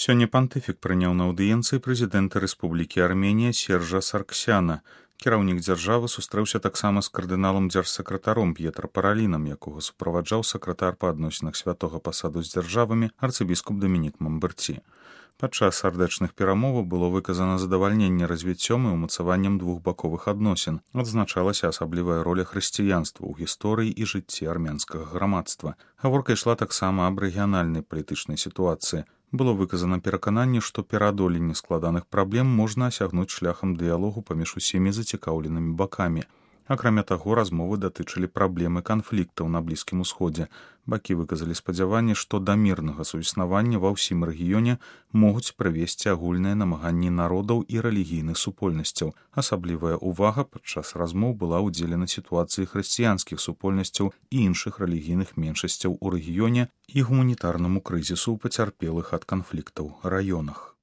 Сёння пантыфік прыняў на аўдыенцыі прэзідэнта Рэспублікі Арменія Сержа Сарксяна. Кіраўнік дзяржавы сустрэўся таксама з кардыналам дзяржсакратаром П'етра Паралінам, якога суправаджаў сакратар па адносінах святога пасаду з дзяржавамі арцыбіскуп Дамінік Мамберці. Падчас сардэчных перамоваў было выказана задавальненне развіццём і ўмацаваннем двухбаковых адносін. Адзначалася асаблівая роля хрысціянства ў гісторыі і жыцці армянскага грамадства. Гаворка ішла таксама аб рэгіянальнай палітычнай сітуацыі. Было выказана перакананне, што пераадоленне складаных праблем можна асягнуць шляхам дыялогу паміж усімі зацікаўленымі бакамі. Акрамя таго, размовы датычылі праблемы канфліктаў на Блізкім Усходзе. Бакі выказалі спадзяванне, што да мірнага суіснавання ва ўсім рэгіёне могуць прывесці агульныя намаганні народаў і рэлігійных супольнасцяў. Асаблівая ўвага падчас размоў была ўдзелена сітуацыі хрысціянскіх супольнасцяў і іншых рэлігійных меншасцяў у рэгіёне і гуманітарнаму крызісу ў пацярпелых ад канфліктаў раёнах.